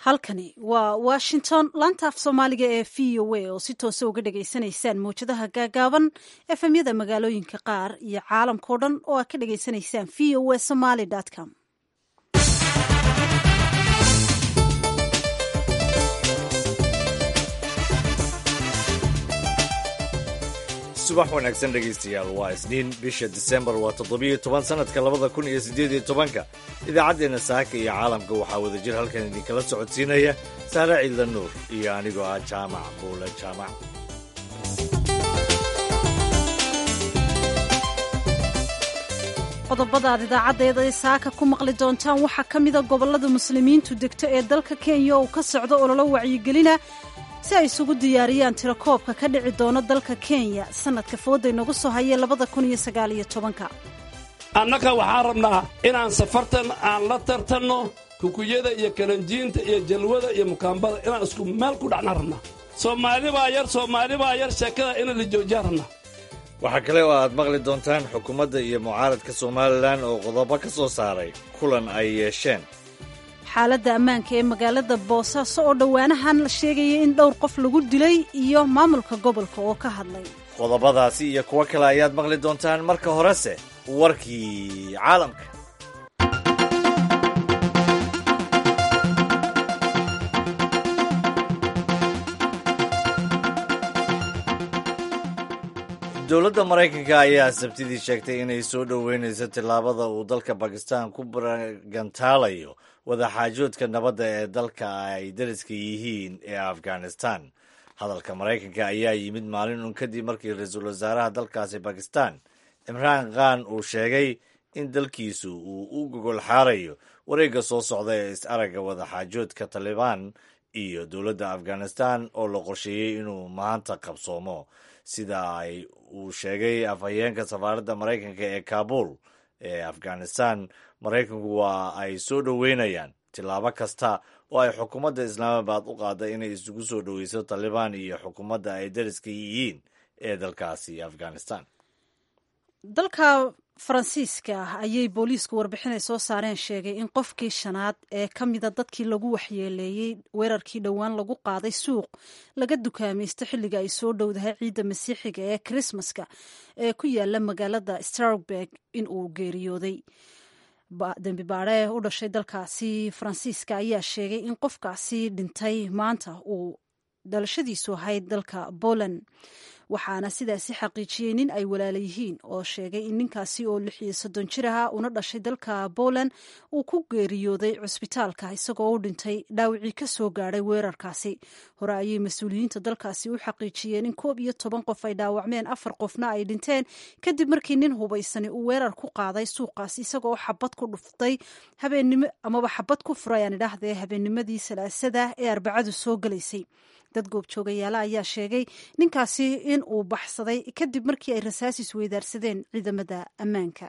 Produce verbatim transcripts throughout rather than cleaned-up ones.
halkani waa washington laanta af soomaaliga ee v o a oo si toose uga dhagaysanaysaan mawjadaha gaagaaban efemyada magaalooyinka qaar iyo caalamkao dhan oo aad ka dhagaysanaysaan v o a somaly com subax wanaagsan dhegaystayaal waa isniin bisha disembar waa toddobiyo toban sanadka labada kun iyo siddeed iyo tobanka idaacaddeenna saaka iyo caalamka waxaa wada jir halkan idinkala socodsiinaya saare ciidla nuur iyo anigoo ah jaamac buule jaamac qodobada aad idaacaddeeda saaka ku maqli doontaan waxaa ka mida gobollada muslimiintu degto ee dalka kenya oo ka socdo ololo wacyigelina si ay isugu diyaariyaan tirakoobka ka dhici doono dalka kenya sanadka fooday nagu soo hayee labada kun iyo sagaal iyo tobanka annaga waxaan rabnaa inaan safartan aan la tartanno kukuyada iyo kalanjiinta iyo jalwada iyo mukaambada inaan isku meel ku dhacnaan rabnaa soomaali baa yar soomaali baa yar sheekada inaan la joojiyaan rabnaa waxaa kale oo aad maqli doontaan xukuumadda iyo mucaaradka somalilan oo qodobo ka soo saaray kulan ay yeesheen xaaladda ammaanka ee magaalada boosaaso oo dhowaanahan la sheegayay in dhowr qof lagu dilay iyo maamulka gobolka oo ka hadlay qodobadaasi iyo kuwo kale ayaad maqli doontaan marka horese warkii caalamka dowladda maraykanka ayaa sabtidii sheegtay inay soo dhoweynayso tillaabada uu dalka bakistan ku bagantaalayo wadaxaajoodka nabadda ee dalka ay dariska yihiin ee afghanistan hadalka maraykanka ayaa yimid maalin un kadib markii ra-iisul wasaaraha dalkaasi bakistan imraan khan uu sheegay in dalkiisu uu u gogol xaarayo wareegga soo socda ee is-aragga wadaxaajoodka talibaan iyo dowladda afghanistan oo la qorsheeyey inuu maanta qabsoomo sida ay uu sheegay afhayeenka safaaradda maraykanka ee kaabul ee afghanistan maraykanku waa ay soo dhoweynayaan tillaabo kasta oo ay xukuumadda islaamabad u qaada inay isugu soo dhoweyso talibaan iyo xukuumadda ay dariska yihiin ee dalkaasi afghanistan dalka faransiiska ah ayay booliisku warbixinay soo saareen sheegay in qofkii shanaad ee ka mida dadkii lagu waxyeeleeyey weerarkii dhowaan lagu qaaday suuq laga dukaamaysto xilliga ay soo dhowdahay ciidda masiixiga ee krismaska ee ku yaala magaalada strasburg in uu geeriyooday dembi baadhe u dhashay dalkaasi faransiiska ayaa sheegay in qofkaasi dhintay maanta uu dhalashadiisu ahayd dalka Poland waxaana sidaasi xaqiijiyey nin ay walaala yihiin oo sheegay in ninkaasi oo lix iyo soddon jir aha una dhashay dalka Poland uu ku geeriyooday cusbitaalka isagoo u dhintay dhaawicii ka soo gaadhay weerarkaasi hore ayay mas-uuliyiinta dalkaasi u xaqiijiyeen in koob iyo toban qof ay dhaawacmeen afar qofna ay dhinteen kadib markii nin hubaysani uu weerar ku qaaday suuqaasi isagoo xabad ku dhuftay habeennimo amaba xabad ku furay aan idhaahdee habeennimadii salaasada ee arbacadu soo galaysay dad goobjoogayaala ayaa sheegay ninkaasi in uu baxsaday kadib markii ay rasaas isweydaarsadeen ciidamada ammaanka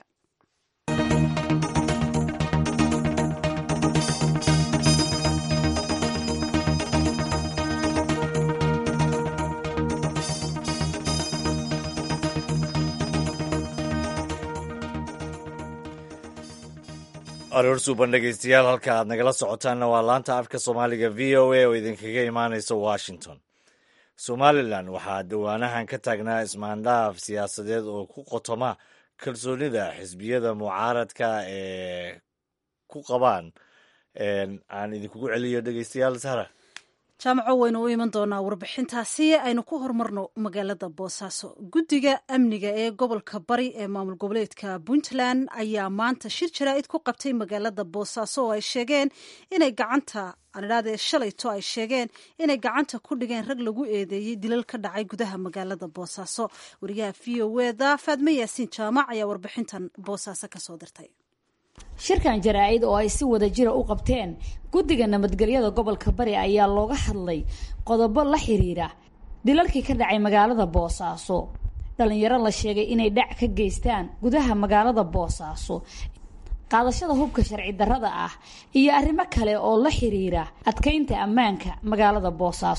aroor suuban dhegaystayaal halka aad nagala socotaanna waa laanta afka soomaaliga v o a oo idinkaga imaanaysa washington somalilan waxaa dawaanahan ka taagnaa ismaandhaaf siyaasadeed oo ku qotoma kalsoonida xisbiyada mucaaradka ee ku qabaan aan idinkugu celiyo dhegaystayaal sahra jaamaco waynu u iman doonaa warbixintaasi aynu ku horumarno magaalada boosaaso guddiga amniga ee gobolka bari ee maamul goboleedka puntland ayaa maanta shir jaraa'id ku qabtay magaalada boosaaso oo ay sheegeen inay gacanta anidhaadee shalayto ay sheegeen inay gacanta ku dhigeen rag lagu eedeeyey dilal ka dhacay gudaha magaalada boosaaso wariyaha v o eda faadme yaasiin jaamac ayaa warbixintan boosaaso ka soo dirtay shirkan jaraa'id oo ay si wada jira u qabteen guddiga nabadgelyada gobolka bari ayaa looga hadlay qodobo la xiriira dilalkii ka dhacay magaalada boosaaso dhalinyaro la sheegay inay dhac ka geystaan gudaha magaalada boosaaso qaadashada hubka sharci darrada ah iyo arrimo kale oo la xiriira adkaynta ammaanka magaalada boosaaso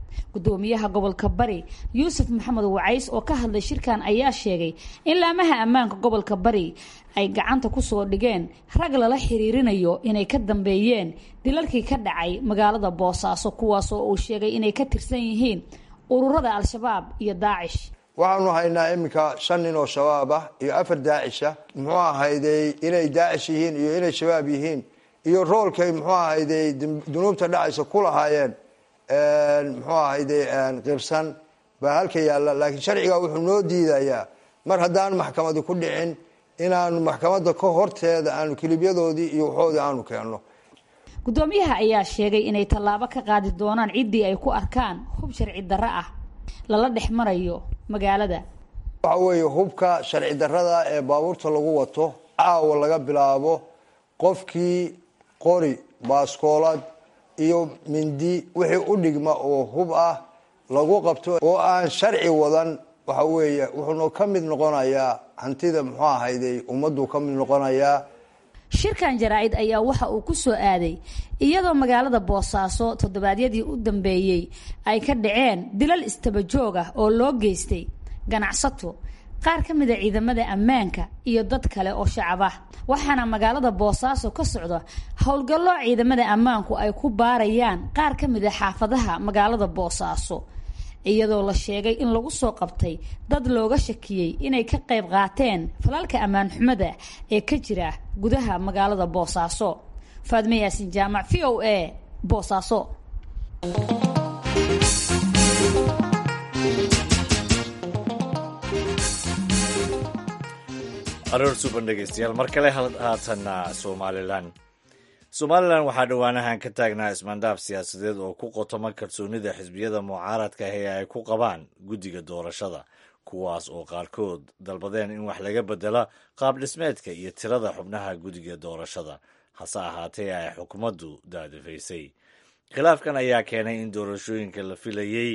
gudoomiyaha gobolka bari yuusuf maxamed wacays oo ka hadlay shirkan ayaa sheegay in laamaha ammaanka gobolka bari ay gacanta ku soo dhigeen rag lala xiriirinayo inay ka dambeeyeen dilalkii ka dhacay magaalada boosaaso kuwaas oo uu sheegay inay ka tirsan yihiin ururada al-shabaab iyo daacish. waxaanu haynaa iminka shan nin oo shabaab ah iyo afar daacisha muxuu ahayday inay daacish yihiin iyo inay shabaab yihiin iyo roolkay muxuu ahayday dunuubta dhacaysa ku lahaayeen muxuu ahayday qibsan baa halka yaalla laakiin sharciga wuxuu noo diidayaa mar haddaan maxkamadi ku dhicin inaanu maxkamadda ka horteeda aanu kilibyadoodii iyo waxoodii aanu keenno. gudoomiyaha ayaa sheegay inay tallaabo ka qaadi doonaan ciddii ay ku arkaan hub sharci darro ah lala dhex marayo magaalada. waxa weeye hubka sharci darrada ee baabuurta lagu wato caawa laga bilaabo qofkii qori baaskoolad iyo mindi wixii u dhigma oo hub ah lagu qabto oo aan sharci wadan waxa weeye wuxuu ka mid noqonayaa hantida muxuu ahayday ummaddu ka mid noqonayaa. shirkan jaraa'id ayaa waxa uu ku soo aaday iyadoo magaalada boosaaso toddobaadyadii u dambeeyey ay ka dhaceen dilal istaba joog ah oo loo geystay ganacsato, qaar ka mid a ciidamada ammaanka iyo dad kale oo shacab ah. waxaana magaalada boosaaso ka socda howlgallo ciidamada ammaanku ay ku baarayaan qaar ka mid a xaafadaha magaalada boosaaso, iyadoo la sheegay in lagu soo qabtay dad looga shakiyey inay ka qayb qaateen falalka ammaan xumada ee ka jira gudaha magaalada boosaaso. faadme yaasin jaamac, v o a, boosaaso. aroor suban dhegeystayaal mar kale haatana somalilan somalilan waxaa dhowaanahan ka taagnaa ismaandhaaf siyaasadeed oo ku qotoma kalsoonida xisbiyada mucaaradka ee ay ku qabaan guddiga doorashada, kuwaas oo qaarkood dalbadeen in wax laga bedelo qaab dhismeedka iyo tirada xubnaha guddiga doorashada, hase ahaatee ay xukuumaddu daadifaysay. khilaafkan ayaa keenay in doorashooyinka la filayey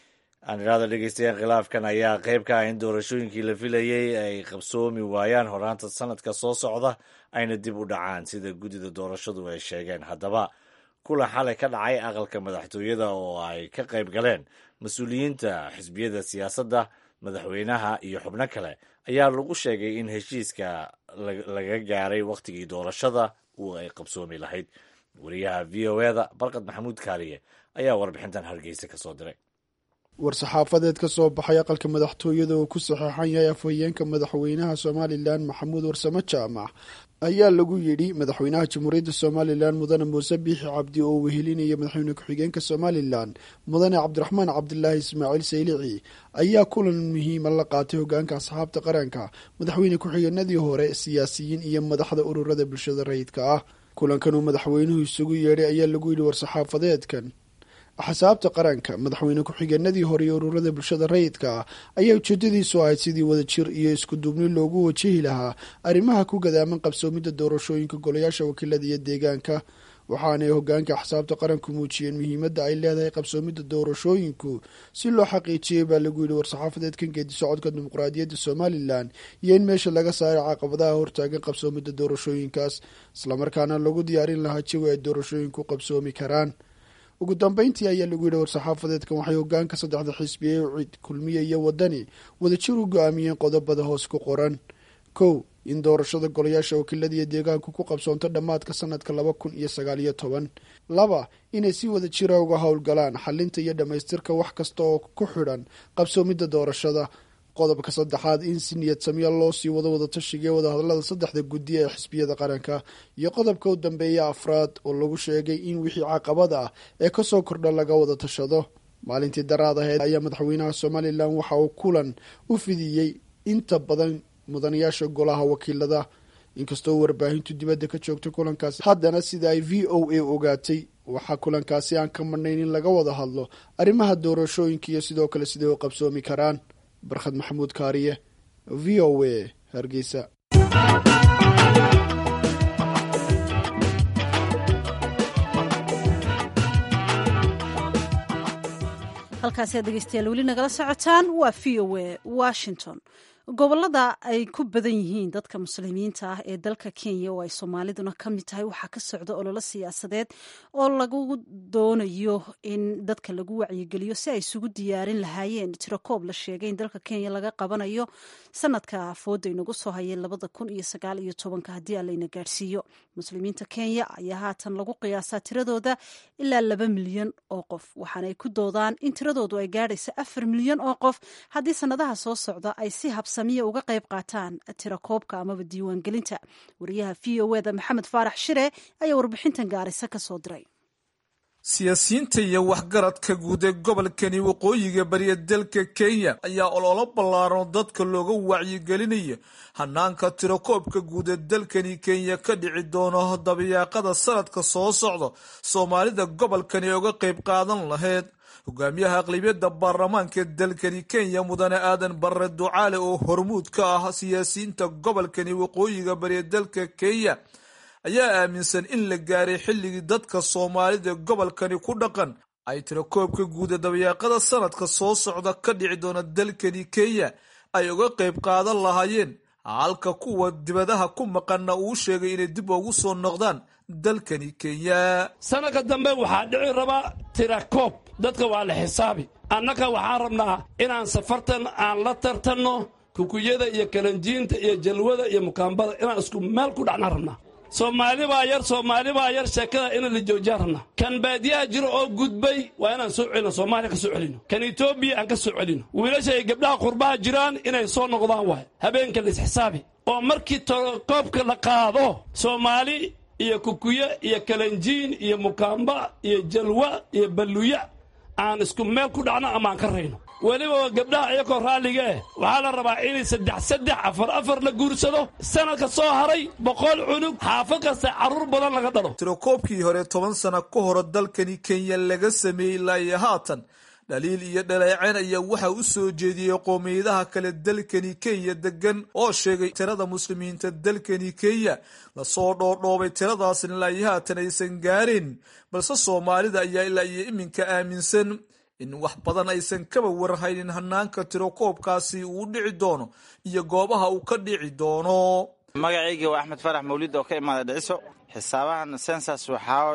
aan idhaahdo dhegeystayaal khilaafkan ayaa qayb ka ah in doorashooyinkii la filayey ay qabsoomi waayaan horaanta sanadka soo socda ayna dib u dhacaan sida guddida doorashadu ay sheegeen. haddaba kulan xalay ka dhacay aqalka madaxtooyada oo ay ka qayb galeen mas-uuliyiinta xisbiyada siyaasadda, madaxweynaha iyo xubno kale ayaa lagu sheegay in heshiiska laga gaaray wakhtigii doorashada uu ay qabsoomi lahayd. wariyaha v o eda barqad maxamuud kaaliye ayaa warbixintan hargeysa ka soo diray. war-saxaafadeed ka soo baxay aqalka madaxtooyada oo ku saxeexan yahay afhayeenka madaxweynaha somalilan maxamuud warsame jaamac ayaa lagu yidhi madaxweynaha jamhuuriyadda somalilan mudane muuse biixi cabdi oo wehelinaya madaxweyne ku-xigeenka somalilan mudane cabdiraxmaan cabdilaahi ismaaciil saylici ayaa kulan muhiima la qaatay hogaanka asxaabta qaranka, madaxweyne ku-xigeenadii hore, siyaasiyiin iyo madaxda ururada bulshada rayidka ah. kulankan uu madaxweynuhu isugu yeedhay ayaa lagu yidhi war-saxaafadeedkan axsaabta qaranka, madaxweyne ku-xigeenadii hore iyo ururada bulshada rayidka ah ayaa ujeedadiisu ahayd sidii wadajir iyo isku duubni loogu wajihi lahaa arrimaha ku gadaaman qabsoomidda doorashooyinka golayaasha wakiilada iyo deegaanka. waxaanay hogaanka axsaabta qaranku muujiyeen muhiimadda ay leedahay qabsoomidda doorashooyinku si loo xaqiijiyey baa lagu yidhi war-saxaafadeedkan geedi socodka dimuqraadiyadda somalilan iyo in meesha laga saaray caqabadaha hortaagan qabsoomidda doorashooyinkaas, islamarkaana lagu diyaarin lahaa jawi ay doorashooyinku qabsoomi karaan. ugu dambeyntii ayaa lagu yidhi war-saxaafadeedkan waxay hogaanka saddexda xisbiye cid kulmiye iyo wadani wadajir u go-aamiyeen qodobada hoos ku qoran. kow in doorashada golayaasha wakiilada iyo deegaanku ku qabsoonto dhammaadka sanadka laba kun iyo sagaal iyo toban. laba inay si wada jira uga howlgalaan xalinta iyo dhammaystirka wax kasta oo ku xidhan qabsoomidda doorashada. qodobka saddexaad in si niyad samya loo sii wado wadatashiga ee wadahadalada saddexda guddi ee xisbiyada qaranka. iyo qodobka u dambeeya afraad oo lagu sheegay in wixii caqabad ah ee kasoo kordha laga wada tashado. maalintii daraad aheed ayaa madaxweynaha somalilan waxa uu kulan u fidiyey inta badan mudanayaasha golaha wakiilada. inkastoo warbaahintu dibadda ka joogto kulankaasi, haddana sida ay v o a ogaatay waxaa kulankaasi aan ka marnayn in laga wada hadlo arrimaha doorashooyinka iyo sidoo kale siday u qabsoomi karaan. barkhad maxamuud kaariye, v o a, hargeysa. halkaasi aad dhegeystayaal weli nagala socotaan waa v o a washington. gobolada ay ku badan yihiin dadka muslimiinta ah ee dalka Kenya oo ay Soomaaliduna ka mid tahay waxaa ka socda olole siyaasadeed oo lagu doonayo in dadka lagu wacyigeliyo si ay isugu diyaarin lahaayeen tirakoob la sheegay in dalka Kenya laga qabanayo sanadka fooda inagu soo hayay labada kun iyo sagaal iyo tobanka haddii Alla gaarsiiyo. Muslimiinta Kenya ayaa haatan lagu qiyaasaa tiradooda ilaa laba milyan oo qof, waxaana ay ku doodaan in tiradoodu ay gaadhaysa afar milyan oo qof haddii sanadaha soo socda ay si habsamiya uga qayb qaataan tirakoobka amaba diiwaangelinta. Wariyaha V O Eda Maxamed Faarax Shire ayaa warbixintan Gaarisa ka soo diray. siyaasiyiinta iyo waxgaradka guud ee gobolkani waqooyiga bariya dalka Kenya ayaa ololo ballaaran dadka looga wacyigelinayo hanaanka tirakoobka guud ee dalkani Kenya ka dhici doono dabayaaqada sanadka soo socda Soomaalida gobolkani uga qayb qaadan lahayd. hogaamiyaha aqlabiyadda baarlamaanka dalkani Kenya mudane aadan barre ducaale oo hormuud ka ah siyaasiyiinta gobolkani waqooyiga bariya dalka Kenya ayaa aaminsan in la gaaray xilligii dadka Soomaalida gobolkani ku dhaqan ay tirakoobka guud ee dabayaaqada sanadka soo socda ka dhici doona dalkani Kenya ay uga qayb qaadan lahaayeen, halka kuwa dibadaha ku maqanna uu sheegay inay dib ugu soo noqdaan dalkani Kenya. sanadka dambe waxaa dhici rabaa tirakoob, dadka waa la xisaabi. annaka waxaan rabnaa inaan safartan aan la tartanno kukuyada iyo kalanjiinta iyo jalwada iyo mukaambada inaan isku meel ku dhacnaan rabnaa. Soomaali baa yar Soomaali baa yar sheekada in la joojiyo rabnaa. kan baadiyaha jiro oo gudbay waa inaan soo celino, Soomaaliya ka soo celino, kan Itoobiya aan ka soo celino. wiilasha ay gabdhaha qurbaha jiraan inay soo noqdaan waay habeenka la xisaabi oo markii tirakoobka la qaado Soomaali iyo kukuya iyo kalanjiin iyo mukaamba iyo jalwa iyo baluya aan isku meel ku dhacno ama aan ka reyno. weliba gabdhaha iyagoo raalliga eh waxaa la rabaa inay saddex saddex afar afar la guursado. sanadka soo haray boqol cunug xaafad kasta carruur badan laga dhalo. tirakoobkii hore toban sano ka hor dalkani Kenya laga sameeyey ilaa haatan dhaliil iyo dhaleeceen ayaa waxa u soo jeediyey qoomiyadaha kale dalkani Kenya degan oo sheegay tirada muslimiinta dalkani Kenya la soo dhoodhoobay tiradaas ilaa haatan aysan gaarin, balse Soomaalida ayaa ilaa iyo iminka aaminsan in wax badan aysan kaba warhaynin hanaanka tirakoobkaasi uu dhici doono iyo goobaha uu ka dhici doono. magacayga waa Axmed Farax Mawlid oo ka imaada Dhiciso. xisaabahan census waxaa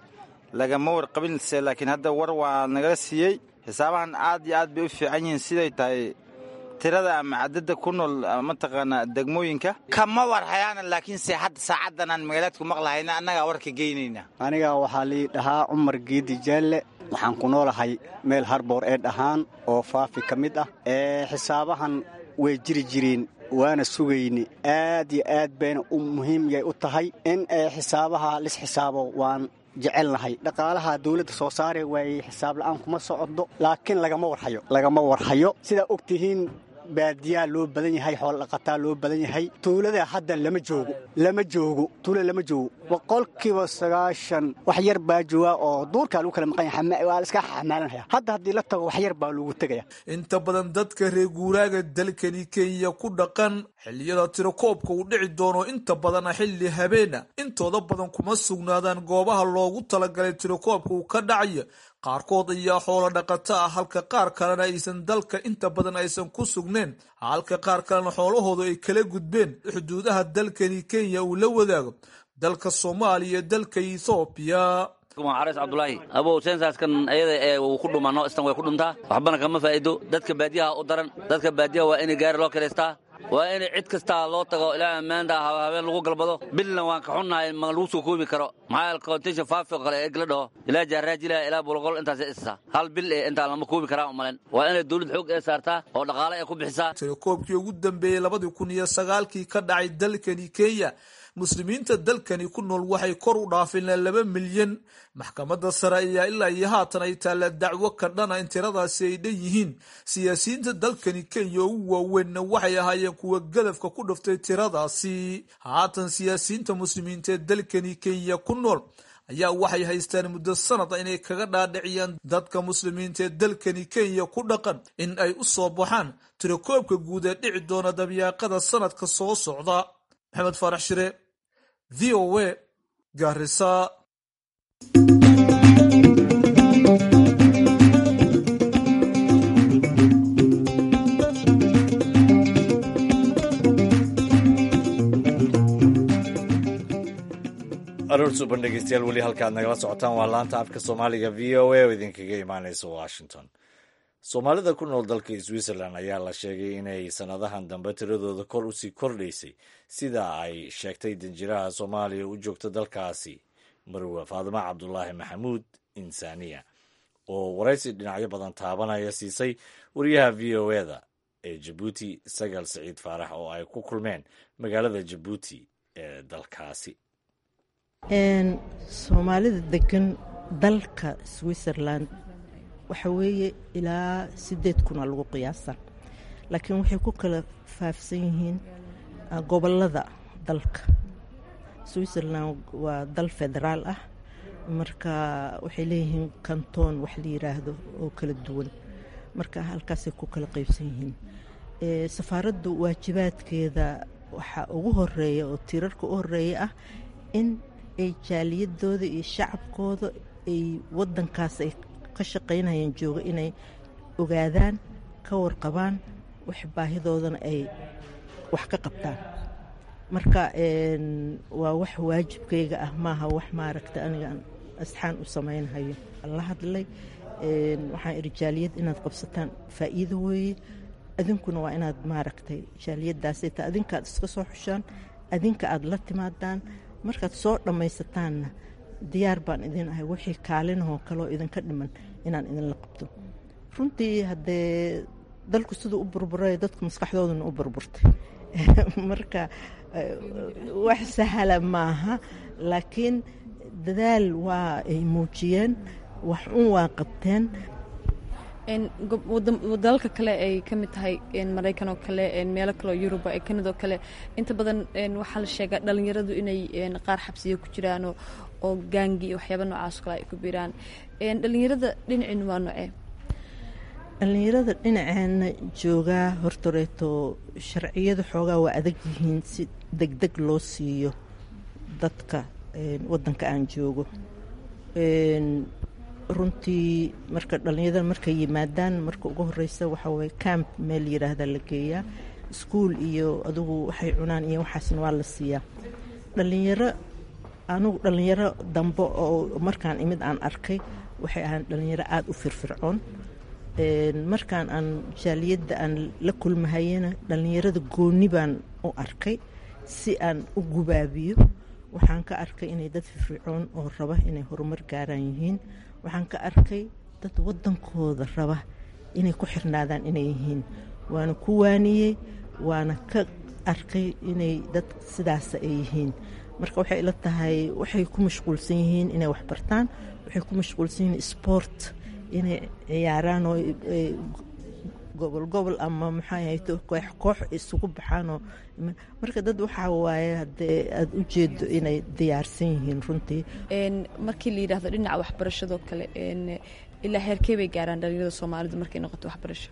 lagama warqabin, laakiin hadda war waa nagala siiyey. xisaabahan aad iyo aad bay u fiican yihiin siday tahay tirada ama cadada ku nool mataqaana degmooyinka kama warhayaan, laakiin se hadda saacadan aan magaaladku maqlahayna annaga warka geynayna. aniga waxaa lii dhahaa Cumar Geedi Jaalle, waxaan ku noolahay meel harboor ee dhahaan oo Faafi ka mid ah. ee xisaabahan way jiri jireen waana sugayni, aad iyo aad bayna u muhiim yahay u tahay in ee xisaabaha lis xisaabo. waan jecelnahay dhaqaalaha dawladda soo saaray way xisaab la'aan kuma socdo, laakiin lagama warhayo lagama warhayo sida ogtihiin baadiyaa loo badan yahay, xoolo dhaqataa loo badan yahay. tuulada hadda lama joogo lama joogo tuulo lama joogo boqolkiiba sagaashan wax yar baa jooga oo duurka lagu kala maqan yahay, waa la iska xamaalanaya. hadda haddii la tago wax yar baa lagu tegaya. inta badan dadka reer guuraaga dalkani Kenya ku dhaqan xilliyada tirakoobka uu dhici doono inta badan xilli habeena, intooda badan kuma sugnaadaan goobaha loogu talagalay tirakoobka uu ka dhacayo. qaarkood ayaa xoolo dhaqato ah, halka qaar kalena aysan dalka inta badan aysan ku sugneen, halka qaar kalena xoolahoodu ay kala gudbeen xuduudaha dalkani Kenya uu la wadaago dalka Soomaaliya iyo dalka Ethiopia. Aris Abdullahi abow sensaskan ayada ee uu ku dhumano istan way ku dhuntaa, waxbana kama faa'iido. dadka baadiyaha u daran, dadka baadiyaha waa inay gaari loo kireystaa, waa in cid kasta loo tago ilaa maanta habeen lagu galbado. bilna waan ka xunnahay ma lagu soo koobi karo, maxaa qoontiisa faafi qale ee gala dhaho ilaa jaaraajila ilaa bulqol intaas isa hal bil ee inta lama koobi karaa u malen. waa in dawlad xoog ee saartaa oo dhaqaale ay ku bixisaa. tirakoobkii ugu dambeeyay labada kun iyo sagaalkii ka dhacay dalkani Kenya, muslimiinta dalkani ku nool waxay kor u dhaafeen laba milyan. maxkamadda sare ayaa ilaa iyo haatan ay taala dacwo ka dhana in tiradaasi ay dhan yihiin. siyaasiyiinta dalkani Kenya ugu waaweynna waxay ahaayeen kuwa gadafka ku dhuftay tiradaasi. haatan siyaasiyiinta muslimiinta ee dalkani Kenya ku nool ayaa waxay haystaan muddo sanad inay kaga dhaadhiciyaan dadka muslimiinta ee dalkani Kenya ku dhaqan in ay u soo baxaan tirakoobka guud ee dhici doona dabayaaqada sanadka soo socda. Maxamed Faarax Shire, V O A, Gaarisa. aroor suban dhegeystayaal weli halkaad nagala socotaan waa laanta afka soomaaliga v o a oo idinkaga imaaneysa washington. soomaalida ku nool dalka switzerland ayaa la sheegay inay sanadahan dambe tiradooda kor usii kordhaysay sida ay sheegtay danjiraha soomaaliya u joogta dalkaasi marwe faadimo cabdulaahi maxamuud insaaniya oo waraysi dhinacyo badan taabanaya siisay wariyaha v o eda ee jabuuti sagaal saciid faarax oo ay ku kulmeen magaalada jabuuti ee dalkaasi. soomaalida degan dalka switzerland waxa weeye ilaa sideed kuna lagu qiyaasa, laakiin waxay ku kala faafsan yihiin gobolada dalka. switzerland waa dal federaal ah, marka waxay leeyihiin kantoon wax la yiraahdo oo kala duwan, marka halkaasay ku kala qaybsan yihiin. safaaraddu waajibaadkeeda waxaa ugu horeeya oo tiirarka u horeeya ah in ay jaaliyadooda iyo shacabkooda ay wadankaas ay ka shaqaynayaan jooga inay ogaadaan, ka warqabaan, wax baahidoodana ay wax ka qabtaan. marka waa wax waajibkayga ah, maaha wax maaragta aniga asxaan u samaynayo. la hadlay waxaan iri jaaliyad inaad qabsataan faa'iido weeye, adinkuna waa inaad maaragtay jaaliyadaasay ta adinkaad iska soo xushaan, adinka aad la timaadaan, markaad soo dhammaysataanna diyaar baan idin ahay wixii kaalinahoo kaloo idinka dhiman inaan idinla qabto. runtii haddee dalku siduu u burburay dadku maskaxdooduna u burburtay marka wax sahla maaha, laakiin dadaal waa ay muujiyeen, wax un waa qabteen. dalalka kale ay ka mid tahay maraykan oo kale, meelo kale oo yuruba ee kanada oo kale, inta badan waxaa la sheegaa dhalinyaradu inay qaar xabsiya ku jiraan oo gaangi iyo waxyaaba noocaas kale ay ku biiraan. dhalinyarada dhinaciinu waa nocee? dhalinyarada dhinaceena joogaa hortoreeto sharciyada xoogaa waa adag yihiin, si degdeg loo siiyo dadka wadanka aan joogo. runtii marka dhalinyarada markay yimaadaan, marka ugu horeysa waxa waye camp meel yiraahda la geeyaa, iskuul iyo adugu waxay cunaan iyo waxaasna waa la siiyaa. dhalinyaro anugu dhalinyaro dambe oo markaan imid aan arkay waxay ahaan dhalinyaro aada u firfircoon. markaan aan jaaliyadda aan la kulmahayena dhalinyarada gooni baan u arkay si aan u gubaabiyo. waxaan ka arkay inay dad firfircoon oo raba inay horumar gaaraan yihiin. waxaan ka arkay dad wadankooda raba inay ku xirnaadaan inay yihiin. waana ku waaniyey, waana ka arkay inay dad sidaas ay yihiin. marka waxay ila tahay waxay ku mashquulsan yihiin inay wax bartaan, waxay ku mashquulsan yihiin sport inay ciyaaraan oo gobol gobol ama maxaa yahay koox koox isugu baxaanoo marka dad waxaa waaye haddee aada u jeedo inay diyaarsan yihiin. runtii markii la yidhaahdo dhinaca waxbarashadoo kale, ilaa heerkee bay gaaraan dhalinyarada soomaalida markay noqoto waxbarasho?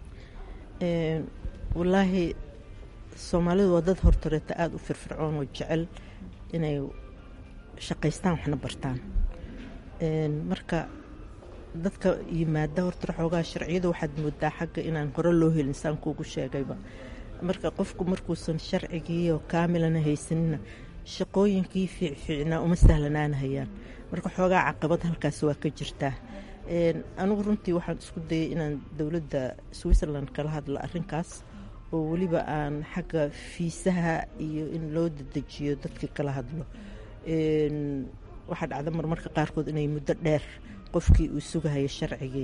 wallaahi soomaalidu waa dad hortoreeta aada u firfircoon oo jecel inay shaqaystaan waxna bartaan. marka dadka yimaada horta xoogaa sharciyada waxaad moodaa xagga inaan hore loo helin saan kuugu sheegayba. marka qofku markuusan sharcigii oo kaamilana haysanina shaqooyinkii fiicfiicnaa uma sahlanaanahayaan. marka xoogaa caqabad halkaas waa ka jirtaa. anigu runtii waxaan isku dayay inaan dowladda switzerland kala hadlo arrinkaas, oo weliba aan xagga fiisaha iyo in loo dedejiyo dadkii kala hadlo. waxaa dhacda marmarka qaarkood inay muddo dheer qofkii uu sugahayo sharcigii.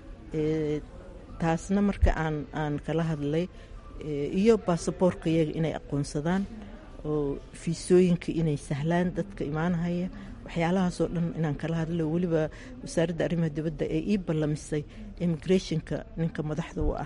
taasna marka aan aan kala hadlay, iyo baasaboorka iyaga inay aqoonsadaan oo fiisooyinka inay sahlaan dadka imaanahaya, waxyaalahaasoo dhan inaan kala hadlo. weliba wasaaradda arrimaha dibadda ee ii ballamisay immigrationka ninka madaxda u ah.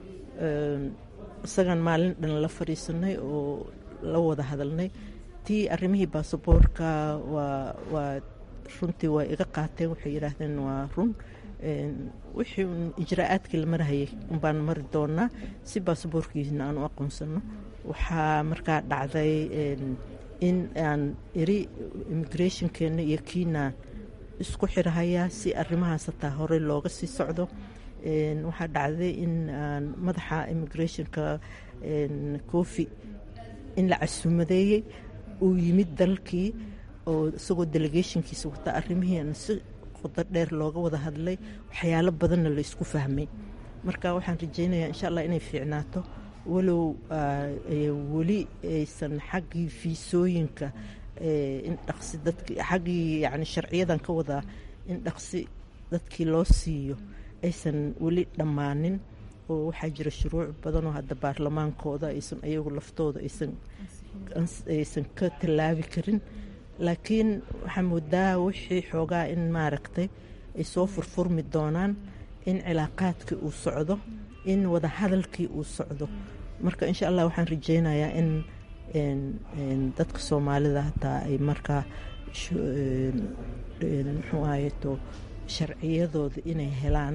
isagan maalin dhan la fadhiisanay oo la wada hadalnay. tii arrimihii baasaboorka waa waa runtii waa iga qaateen, waxay yidhaahdeen waa run, wixii ijraa'aadkii la marahayay unbaan mari doonaa si baasaboorkiisna aan u aqoonsano. waxaa markaa dhacday in aan iri immigrationkeena iyo kiina isku xirahayaa si arrimahaas hataa hore looga sii socdo. waxaa dhacday in aan madaxa immigrationka kofi in la casuumadeeyey uu yimid dalkii oo isagoo delegationkiisa wata arrimihiina si qodo dheer looga wada hadlay waxyaalo badanna la isku fahmay marka waxaan rajaynayaa insha allah inay fiicnaato walow weli aysan xaggii fiisooyinka in dhaqsi dadki xaggii yacni sharciyadan ka wadaa in dhaqsi dadkii loo siiyo aysan weli dhammaanin oo waxaa jira shuruuc badan oo hadda baarlamaankooda aysan ayagu laftooda aysan aysan ka tallaabi karin laakiin waxaa moodaa wixii xoogaa in maaragtay ay soo furfurmi doonaan in cilaaqaadkii uu socdo in wada hadalkii uu socdo marka insha allah waxaan rajaynayaa in dadka soomaalida hataa ay markaa muxuu ahayeto sharciyadooda inay helaan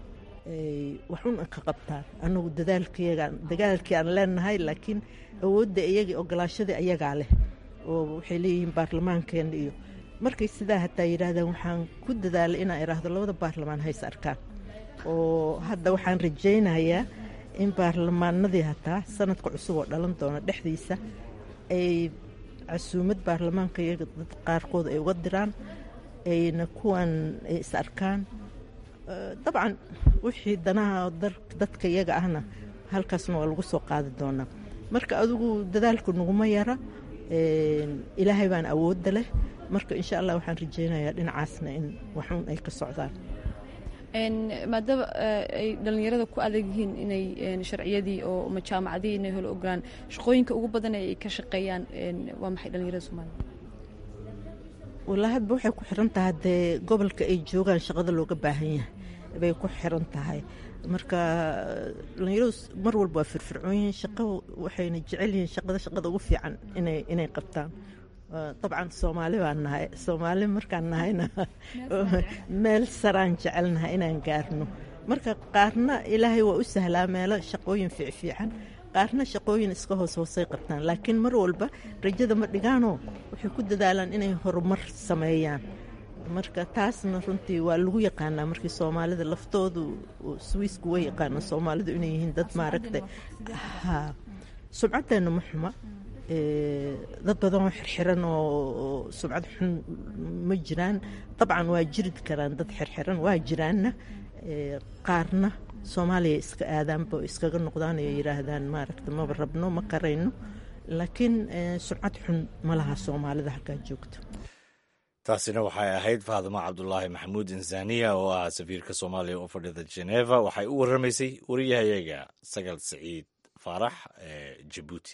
waxun ka qabtaan anagu dadaalkiyagaan dagaalkii aan leenahay laakiin awoodda iyagii ogolaashadii ayagaa leh oo waxay leeyihiin baarlamaankeena iyo markay sidaa hataa yidhaahdaan waxaan ku dadaalay inaan idhaahdo labada baarlamaan hays arkaan oo hadda waxaan rajaynayaa in baarlamaanadii hataa sanadka cusub oo dhalan doona dhexdiisa ay casuumad baarlamaanka iyaga dad qaarkood ay uga diraan ayna kuwan ay is arkaan dabcan wixii danaha dadka iyaga ahna halkaasna waa lagu soo qaadi doonaa marka adigu dadaalku naguma yara ilaahay baan awoodda leh marka insha allah waxaan rajaynayaa dhinacaasna in waxuun ay ka socdaan maadaama ay dhallinyarada ku adag yihiin inay sharciyadii oo ma jaamacadihii inay helo ogolaan shaqooyinka ugu badan ay ka shaqeeyaan waa maxay dhallinyarada soomaalida wallaahi hadba waxay ku xiran tahay dee gobolka ay joogaan shaqada looga baahan yahay bay ku xiran tahay marka dhallinyaradu mar walba waa firfircoon yihiin shaqo waxayna jecel yihiin shaqada shaqada ugu fiican inay inay qabtaan dabcan soomaali baan nahay soomaali markaan nahayna meel saraan jecelnahay inaan gaarno marka qaarna ilaahay waa u sahlaa meelo shaqooyin fiicfiican qaarna shaqooyin iska hoos hoosay qabtaan laakiin mar walba rajada ma dhigaanoo waxay ku dadaalaan inay horumar sameeyaan marka taasna runtii waa lagu yaqaanaa markii soomaalida laftoodu swiisku way yaqaanaa soomaalidu inay yihiin dad maaragtay sumcaddeena ma xuma dad badan oo xirxiran oo sumcad xun ma jiraan dabcan waa jiri karaan dad xirxiran waa jiraanna qaarna soomaaliya iska aadaanba iskaga noqdaan ay yidhaahdaan maaragta maba rabno ma qarayno laakiin sumcad xun ma laha soomaalida halkaa joogto taasina waxay ahayd faadimo cabdulaahi maxamuud insaniya oo ah safiirka soomaaliya oo fadhida geneva waxay u waramaysay wariyahayaga sagal siciid faarax ee jabuuti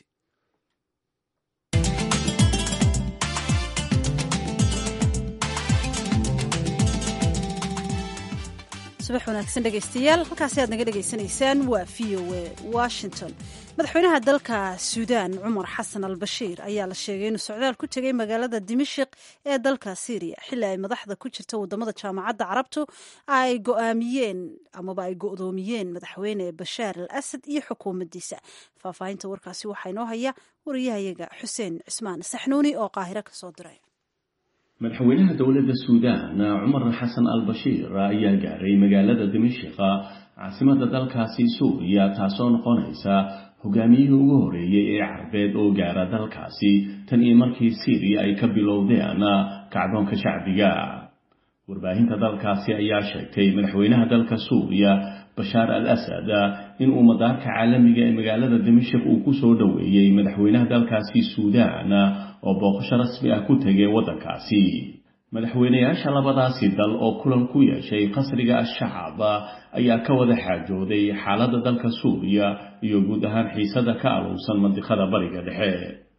subax wanaagsan dhegaystayaal halkaasi aad naga dhegaysanaysaan waa v o a washington madaxweynaha dalka suudaan cumar xasan al bashiir ayaa la sheegay inuu socdaal ku tegay magaalada dimashik ee dalka syriya xilli ay madaxda ku jirta wadamada jaamacadda carabtu ay go'aamiyeen amaba ay go'doomiyeen madaxweyne bashaar al asad iyo xukuumaddiisa faahfaahinta warkaasi waxaa inoo haya wariyahayaga xuseen cismaan saxnuuni oo qaahiro ka soo diray madaxweynaha dowladda suudaan cumar xasan al bashiir ayaa gaaray magaalada dimashika caasimada dalkaasi suuriya taasoo noqonaysa hogaamiyihii ugu horeeyey ee carbeed oo gaara dalkaasi tan iyo markii syriya ay ka bilowdeen kacdoonka shacbiga warbaahinta dalkaasi ayaa sheegtay madaxweynaha dalka suuriya bashaar al asad inuu madaarka caalamiga ee magaalada dimashik uu ku soo dhoweeyey madaxweynaha dalkaasi suudaan oo booqasho rasmi ah ku tegay waddankaasi madaxweynayaasha labadaasi dal oo kulan ku yeeshay qasriga al-shacab ayaa ka wada xaajooday xaaladda dalka suuriya iyo guud ahaan xiisada ka alowsan mandiqada bariga dhexe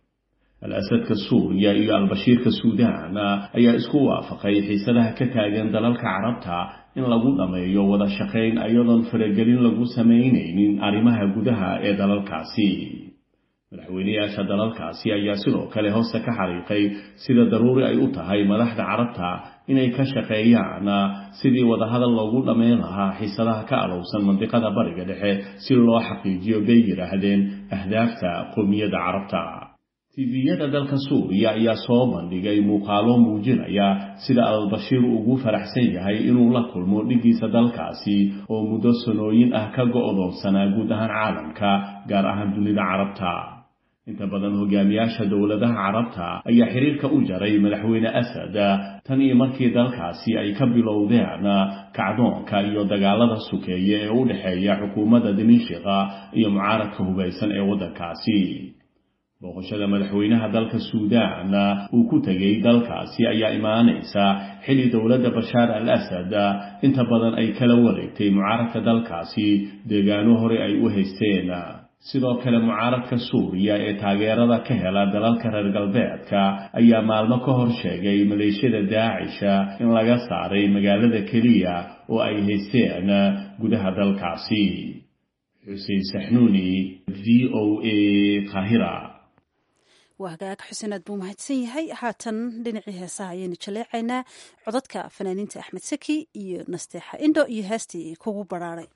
al-asadka suuriya iyo al-bashiirka suudaan ayaa isku waafaqay xiisadaha ka taagan dalalka carabta in lagu dhammeeyo wada shaqayn iyadoon faragelin lagu samaynaynin arrimaha gudaha ee dalalkaasi madaxweynayaasha dalalkaasi ayaa sidoo kale hoosta ka xariiqay sida daruuri ay u tahay madaxda carabta inay ka shaqeeyaan sidii wadahadal loogu dhammayn lahaa xiisadaha ka alowsan mandiqada bariga dhexe si loo xaqiijiyo bay yidhaahdeen ahdaafta qowmiyadda carabta tiviyada dalka suuriya ayaa soo bandhigay muuqaalo muujinaya sida al-bashiir ugu faraxsan yahay inuu la kulmo dhigiisa dalkaasi oo muddo sanooyin ah ka go'doonsanaa guud ahaan caalamka gaar ahaan dunida carabta inta badan hogaamiyaasha dowladaha carabta ayaa xiriirka u jaray madaxweyne asad tan iyo markii dalkaasi ay ka bilowdeen kacdoonka iyo dagaalada sukeeye ee u dhexeeya xukuumadda dimashqa iyo mucaaradka hubaysan ee waddankaasi booqashada madaxweynaha dalka suudaan uu ku tegay dalkaasi ayaa imaanaysa xilli dowladda bashaar al asad inta badan ay kala wareegtay mucaaradka dalkaasi deegaano hore ay u haysteen sidoo kale mucaaradka suuriya ee taageerada ka hela dalalka reer galbeedka ayaa maalmo ka hor sheegay maleeshiyada daacisha in laga saaray magaalada keliya oo ay haysteen gudaha dalkaasi xuseen saxnuuni v o a Qaahira. waa hagaag xuseen aad buu mahadsan yahay. haatan dhinacii heesaha ayaynu jaleecaynaa codadka fanaaniinta axmed saki iyo nasteexa indho iyo heestii kugu baraaray.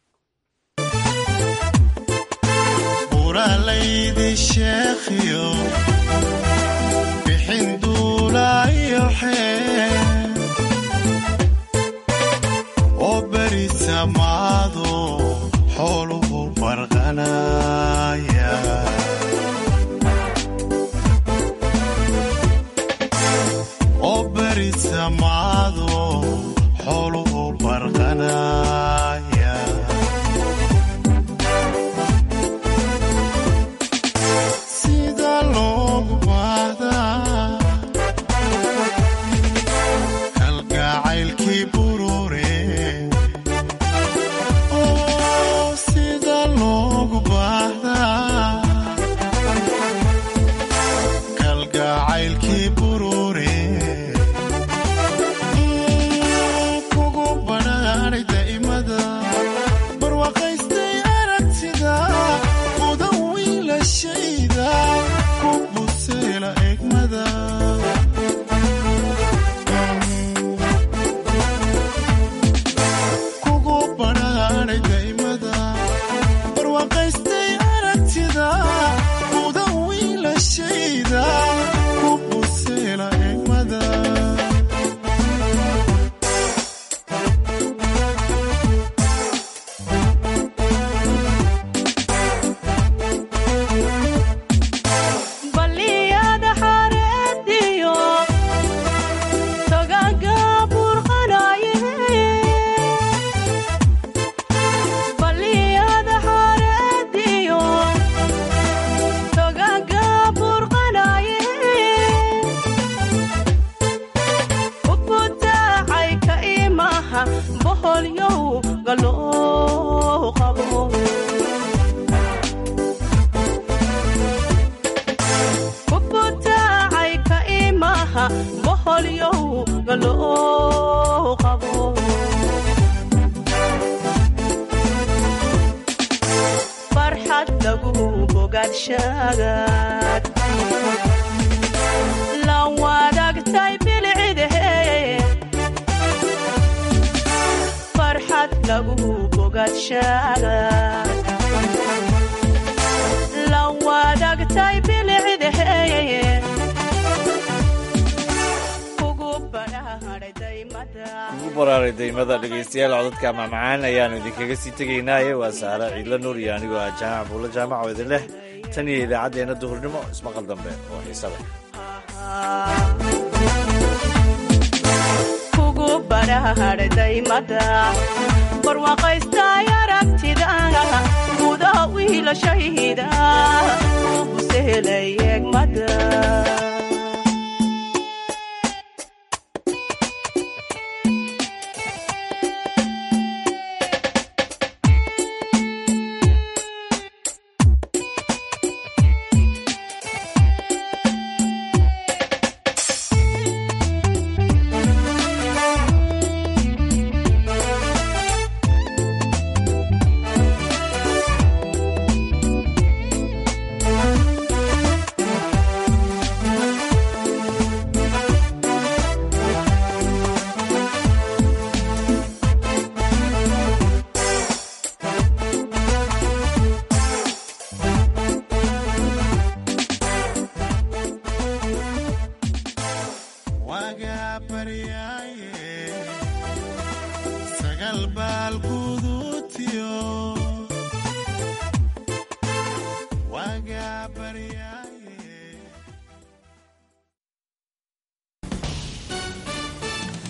وراليدي الشيخيو بحين دولاي حين وبري سمادو حوله برغنايا وبري سمادو حوله برغنايا daymada dhegeystayaal codadka macmacaan ayaanu idinkaga sii tegaynaaye waa saare ciidla nuur iyo anigoo ah jaamac buulla jaamac oo idin leh tan iyo idaacaddeenna duhurnimo ismaqal dambe oo xiisa leh. kugu barahare daymada barwaaqaystay aragtida gudaha wiilashayda ugu sehelay eegmada sagal bal